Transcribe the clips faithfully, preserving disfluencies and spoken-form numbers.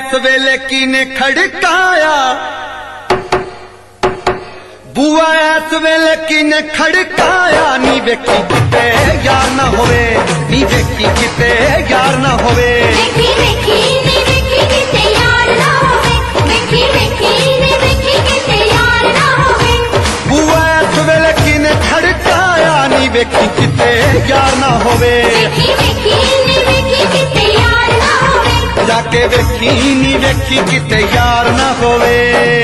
इस वेले किने खड़काया बुआ इस वेले किने खड़काया नी वेखी किते यार ना होवे नी वेखी किते यार ना होवे वेखी वेखी नी वेखी किते यार ना होवे वेखी वेखी नी वेखी किते यार ना होवे बुआ इस वेले किने खड़काया नी वेखी किते यार ना होवे वेखी वेखी नी वेखी किते यार ना होवे जाके वेखी नी वेखी किते यार ना होवे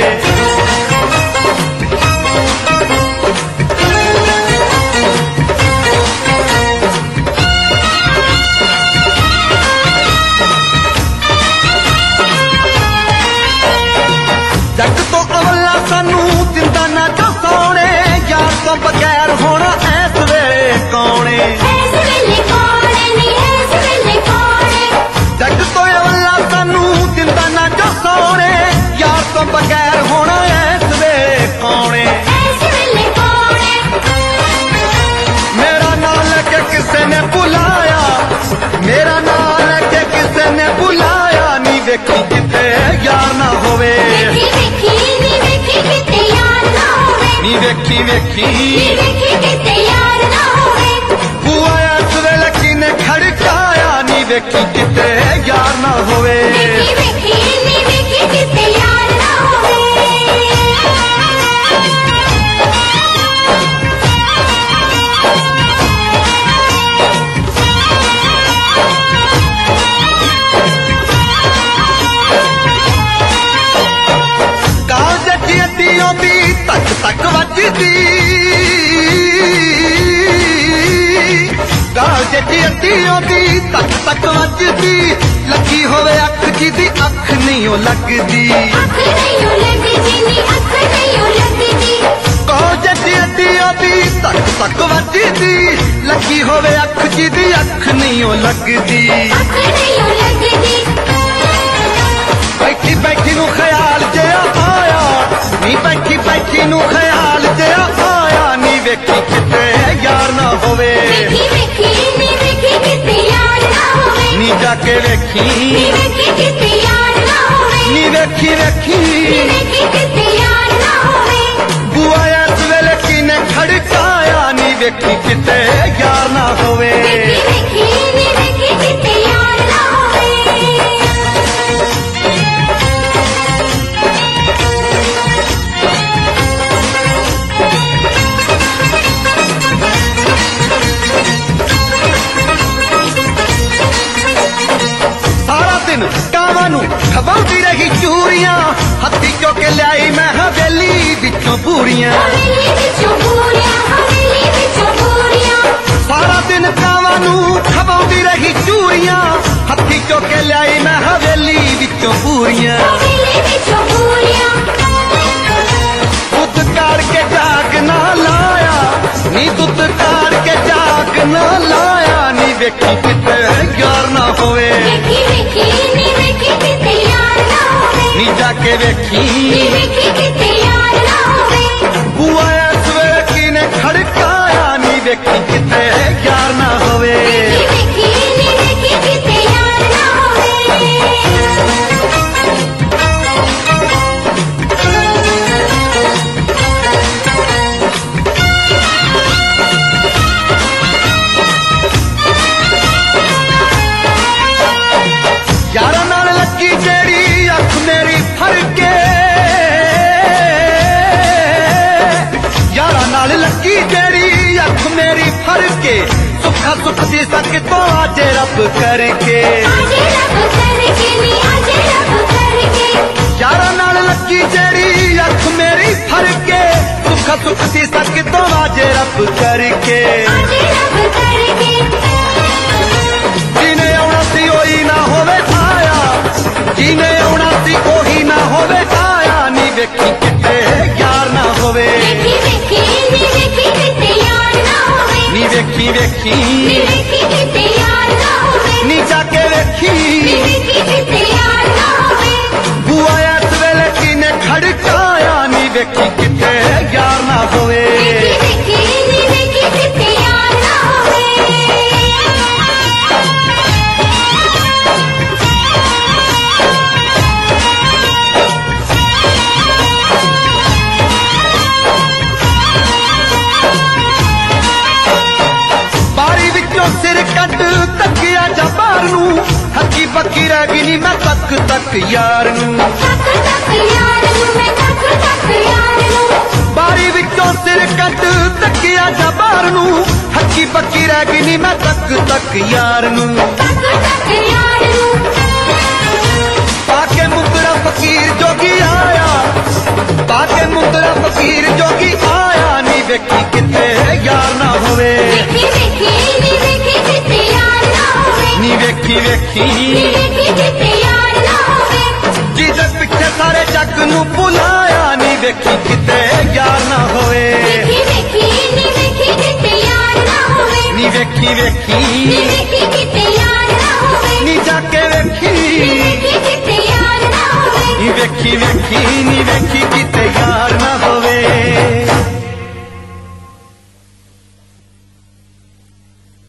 जग तो अवला सानू दिंदा ना जो सोने यार तो बगैर होना ऐस वेले कौने ऐस वेले कौने नी ऐस वेले कौने जग तो अवला सानू दिंदा ना जो सोने यार तो बगैर होना ऐस वेले कौने ऐस वेले कौने मेरा नाम लेके किसे ने बुलाया मेरा नाम लेके किसे ने बुलाया नी वेखी किते यार ना होवे वेखी वेखी नी वेखी किते यार ना होवे नी वेखी वेखी नी वेखी किते यार ना होवे बुआ इस वेले किने खड़काया नी वेखी किते यार ना होवे वेखी वेखी नी वेखी किते यार ना होवे काज जियतियों दी तक तक वजदी काज जियतियों दी तक तक वजदी लगी होवे अख जी दी अख नहीं ओ लगदी अख नहीं ओ लगदी नी अख नहीं ओ लगदी काज जियतियों दी तक तक वजदी लगी होवे अख जी दी अख नहीं ओ लगदी अख नहीं ओ लगदी बैठी बैठी नू ख्याल जिया आया नी बैठी बैठी नू ख्याल जिया आया नी वेखी किते यार ना होवे वेखी वेखी नी वेखी किते यार ना होवे नी जाके वेखी नी वेखी किते यार ना होवे नी वेखी वेखी नी वेखी किते यार ना होवे बुआ इस वेले किने खड़काया नी वेखी किते यार ना होवे वेखी वेखी नी वेखी किते यार ना होवे सारा दिन कावां नू खवाउंदी रही चूरियां हत्थी चो के ल्याई मैं हवेली विचों पूरियां हवेली विचों पूरियां हवेली विचों पूरियां सारा दिन कावां नू खवाउंदी रही चूरियां हत्थी चो के ल्याई मैं हवेली विचों पूरियां हवेली विचों पूरियां दुध काढ़ के जाग ना लाया नी दुध काढ़ के जाग ना लाया नी वेखी किते यार ना होवे वेखी वेखी नी वेखी किते यार ना होवे नी जाके वेखी नी वेखी किते यार ना होवे बुआ इस वेले किने खड़काया नी वेखी किते यार ना होवे वेखी वेखी नी वेखी किते यार ना होवे यारा नाल लगी जेड़ी अख मेरी फड़ के यारा नाल लगी जेड़ी अख मेरी फड़ के सुखा सुख दी सक तो आज रब करके आजे रब करके नी आजे रब करके यारा नाल लगी जेड़ी अख मेरी फड़ के सुखा सुख दी सक तो आज रब करके आजे रब करके जिने आउणा सी ओही ना होवे आया जिने आउणा सी ओही ना होवे आया नी वेखी किते यार ना होवे वेखी वेखी नी वेखी किते यार ना होवे नी वेखी वेखी नी वेखी किते यार ना होवे नी जाके वेखी नी वेखी किते यार ना होवे बुआ इस वेले किने खड़काया नी वेखी किते यार ना होवे वेखी वेखी नी वेखी किते यार ना होवे ਵਿੱਚੋਂ ਸਿਰ ਕੱਢ ਤੱਕਿਆ ਜਾ ਬਾਹਰ ਨੂੰ ਹੱਕੀ ਬੱਕੀ ਰਹਿ ਗਈ ਨੀ ਮੈਂ ਤੱਕ ਤੱਕ ਯਾਰ ਨੂੰ ਤੱਕ ਤੱਕ ਯਾਰ ਨੂੰ ਮੈਂ ਤੱਕ ਤੱਕ ਯਾਰ ਨੂੰ ਬਾਰੀ ਵਿੱਚੋਂ ਸਿਰ ਕੱਢ ਤੱਕਿਆ ਜਾ ਬਾਹਰ ਨੂੰ ਹੱਕੀ ਬੱਕੀ ਰਹਿ ਗਈ ਨੀ ਮੈਂ ਤੱਕ ਤੱਕ ਯਾਰ ਨੂੰ ਤੱਕ ਤੱਕ ਯਾਰ ਨੂੰ ਪਾ ਕੇ ਮੁੰਦਰਾ ਫਕੀਰ ਜੋਗੀ ਆਇਆ ਪਾ ਕੇ ਮੁੰਦਰਾ ਫਕੀਰ ਜੋਗੀ ਆਇਆ ਨੀ ਵੇਖੀ ਕਿਤੇ ਯਾਰ ਨਾ ਹੋਵੇ ਵੇਖੀ ਵੇਖੀ ਨੀ ਵੇਖੀ ਕਿਤੇ ਯਾਰ ਨਾ ਹੋਵੇ ਨੀ ਵੇਖੀ ਵੇਖੀ ਨੀ ਵੇਖੀ ਕਿਤੇ ਯਾਰ ਨਾ ਹੋਵੇ ਜਿਹਦੇ ਪਿੱਛੇ ਸਾਰੇ ਜੱਗ ਨੂੰ ਭੁਲਾਇਆ ਨੀ ਵੇਖੀ ਕਿਤੇ ਯਾਰ ਨਾ ਹੋਵੇ ਵੇਖੀ ਵੇਖੀ ਨੀ ਵੇਖੀ ਕਿਤੇ ਯਾਰ ਨਾ ਹੋਵੇ ਨੀ ਵੇਖੀ ਨੀ ਵੇਖੀ ਵੇਖੀ ਕਿਤੇ ਯਾਰ ਨਾ ਹੋਵੇ ਨੀ ਜਾ ਕੇ ਨੀ ਵੇਖੀ ਵੇਖੀ ਕਿਤੇ ਯਾਰ ਨਾ ਹੋਵੇ ਨੀ ਵੇਖੀ ਵੇਖੀ